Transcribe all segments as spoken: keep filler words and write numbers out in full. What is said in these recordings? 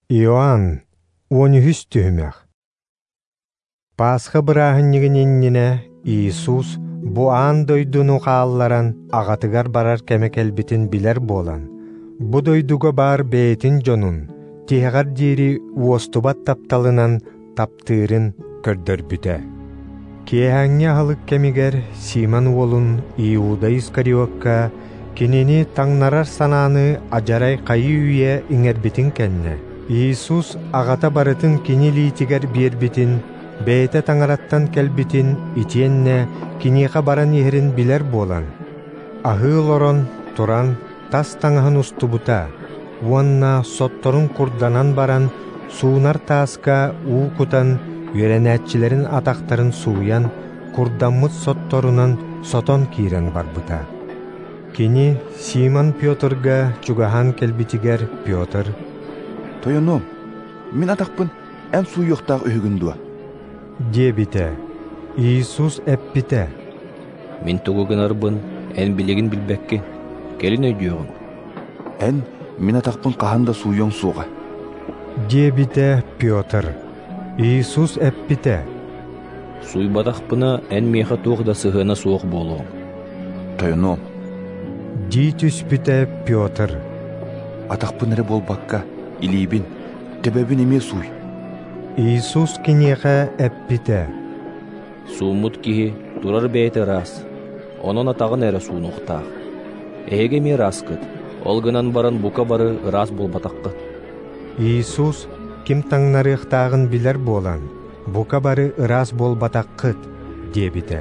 Иоанн он үс түһүмэх. Пасха бырааһынньыгыниннине Иисус бу аан дойдуну хаалларан аҕатыгар барар кэмекэлбитин билэр буолан, бу дойдуга баар бээтин дьонун, тиһэҕэр диэри уостубат тапталынан таптыырын көрдөрбүтэ. Киэһэҥҥэ аһылык кэмигэр Симон уолун Иуда Искариотка кинини таңнарар санааны ажарай хайы үйэ иҥэрбитин кэннэ. Иисус аҕата барытын кини лиитигэр биэрбитин, бэйэтэ таңараттан кэлбитин итиэннэ киниэхэ баран иһирин билэр буолан. Аһыы олорон туран тас таҥаһын устубута, уонна сотторун курданан баран суунар тааска уу кутан үөрэнээччилэрин атахтарын сууян курдаммыт сотторунан сотон киирэн барбыта. Кини Симон Пётрга чугаһан кэлбитигэр Пётр: «Тойоном, мин атақпын ән суйуқтақ үгін дуа» диэбитэ. Иисус эппитэ: «Мин тугугын арбын, ән билигин билбэкки, келин өйдүөҕүн». «Ән мин атақпын қаханда суйуң суға» диэбитэ Пётр. Иисус эппитэ: «Суйбатахпына ән меха туохда сыһына суох болуң». «Тойоном» дии түспүтэ Пётр. «Атақпын әрі болбаққа, илибин, тебебин еме суй». Иисус киниэхэ эппитэ: «Сууммут киһи турар бэйэтэ рас, онон атағын әрі суунуқтаах. Эһеге ме раскыт, ол гынан баран бука бары рас болбатаққыт». Иисус ким таңнарыахтаагын билэр буолан, бука бары ырас болбатаққыт диэбитэ.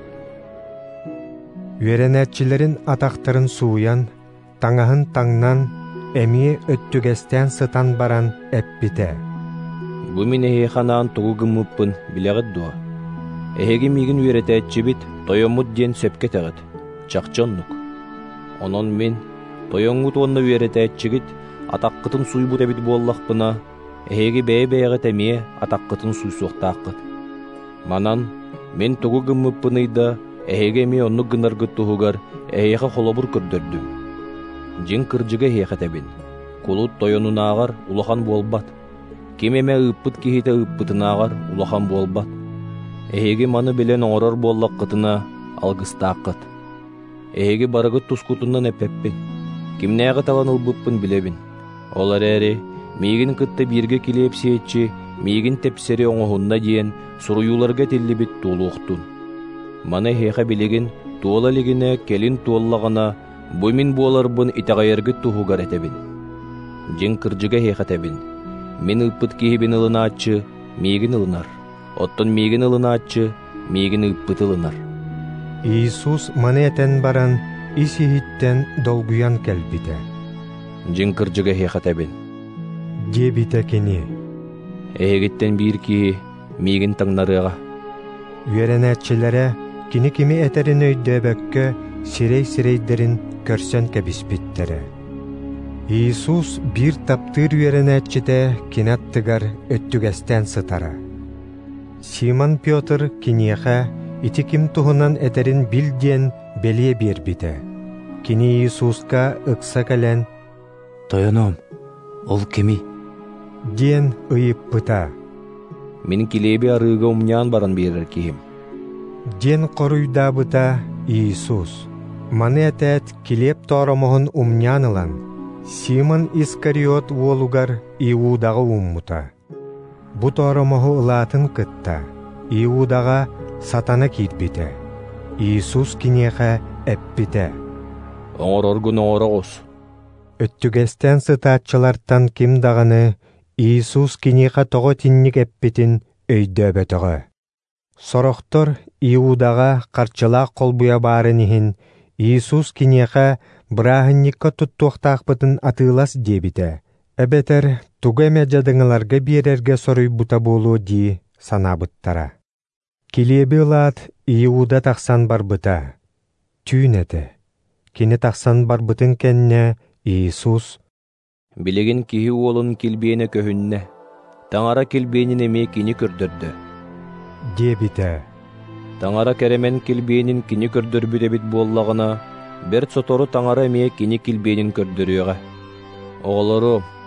Үөрэнээччилэрин атахтарын сууян, таңаһын таңнан эмиэ өттүгэстэн сытан баран эппитэ: «Бу мин эһиэханаан тугугыммыппын билэҕит дуо. Эһиги миигин үөрэтээтчибит тойоммут диэн сөпкетэгит, чахчоннук. Онон мин тойоҥҥут уонна үөрэтээтчигит атаққытын суйбут эбит буоллахпына, эһиги бэйэ-бэйэҕит эмиэ атаққытын суйсуохтааххыт. Манан мин тугугыммыппыныйда эһиги эмиэ оннук гынаргыт туһугар эһиэхэ холобур көрдөрдүм. Дьин кырдьыга эһиэхэтэбин, кулут тойонунааҕар улахан буолбат. Ким эмэ ыыппыт киһитэ ыыппытынааҕар улахан буолбат. Эһиги маны билэн оҥорор буоллаххытына алгыстааххыт. Эһиги барыгыт тускутунан эппеппин. Кимнээҕи талан ылбыппын билебин. Ол эрээри миигин кытта бииргэ килиэп сиэтчи миигин тепсери оҥоһунна диэн суруйууларга тиллибит туулуохтун. Маны эһиэхэ билигин туола лигине келин туоллаҕына бу мин буоларбын итэҕэйэргит туһугар этебин. Дьин кырдьыга эһиэхэтэбин. Мин ыыппыт киһибин ылынааччы, миигин ылынар. Оттон миигин ылынааччы, миигин ыыппыт ылынар». Иисус маны этэн баран ис иһиттэн долгуян кэлбитэ. Дьин кырдьыга эһиэхэтэбин. диэбитэ кини: «Эһигиттэн биир киһи миигин таҥнарыаҕа». Үөрэнээччилэрэ кини кими этерин өйдөөбөккө сирей-сирейдерин көрсөн кэбиспиттэрэ. Иисус бир таптыыр үөрэнээччитэ кинаттыгар өттүгэстэн сытара. Симон Пётр киниэхэ ити ким туһунан этерин бил диэн белие биэрбитэ. Кини Иисуска ыкса кэлэн: «Тойоном, ол кеми?» диэн ыйыппыта. «Мин килиэби арыыга умняан баран биэрэр киһим» диэн коруйдаабыта Иисус. Маны этээт килиэп тооромоһун умняан ылан, Симон Искариот уолугар Иудаҕа ууммута. Бу тооромоһу ылаатын кытта, Иудаҕа сатана киирбитэ. Иисус киниэхэ эппитэ: «Оҥороргун оҥороҕус». Өттүгэстэн сытааччылартан ким даҕаны Иисус киниэхэ тоҕо тинник эппитин өйдөөбөтөҕө. Сорохтор Иудаҕа харчылаах холбуя баарын иһин Иисус киниэхэ бырааһынньыкка туттуохтаахпытын атыылас диэбитэ. Эбетер туга эмэ дьадыҥыларга биэрэргэ соруйбута буолуо дии санаабыттара. Килиэби ылаат Иуда тахсан барбыта. Түүнэте. Кини тахсан барбытын кэннэ Иисус: «Билигин киһи уолун килбиэне көһүннэ, таңара килбиэнин эмиэ кини көрдөрдө» диэбитэ. Таңара кэрэмен килбиэнин кини көрдөрбүт эбит буоллаҕына, бэрт сотору таңара эмиэ кини килбиэнин көрдөрүөҕэ. Оҕолору,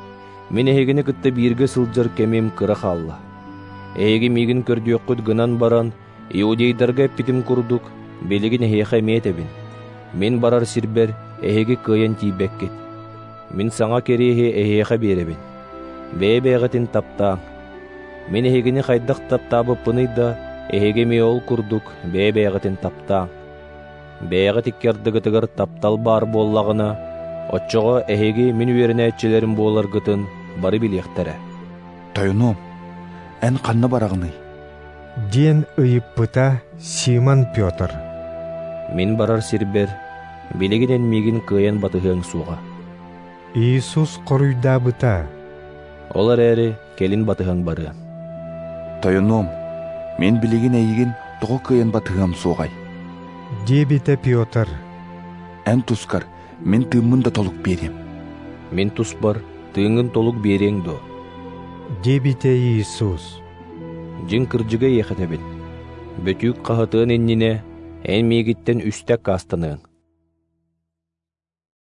Мен эһигини кытта биирге сылдьар кемим кыра хаалла. Эһиги мигин көрдүөккүт гынан баран, иудейдарга эппитим курдук, белигин эһиэхэ эмиэтебин. Мен барар сирбер, эһиги кыйан тиибеккит. Мен саҥа кериэһи эһиэхэ биэребин. Бэйэ-бэйэҕитин таптааҥ. Мен эһигини хайдах таптаабыппыный да, эһиги миол курдук, бэйэ-бэйэҕитин таптааҥ. Бэйэҕит иккиардыгытыгар таптал баар буоллаҕына, оччоҕо эһиги мин үөрэнээччилэрин буоларгытын бары билиэхтэрэ. Тойоном, эн ханна барағыный. диэн ыйыппыта Симон Петр. Мин барар сирбер, билигинен мигин кыйан батыһыаҥ суоҕа. Иисус коруйдаабыта. Олар эри келин батыһаҥ барыам. Тойоном, мен билигин эйигин тоҕо кыйан батыгам суоҕай. диэбитэ Петр. Эн тускар, мен тыыммын да толук берем. Мин туспар, тыыңын толук биэриэң дуо. диэбитэ Иисус. Дьин кырдьыга иэхэтэбин. Бөтүүк хаһытыан иннине, эн миигиттен үстэ каастаныаҥ.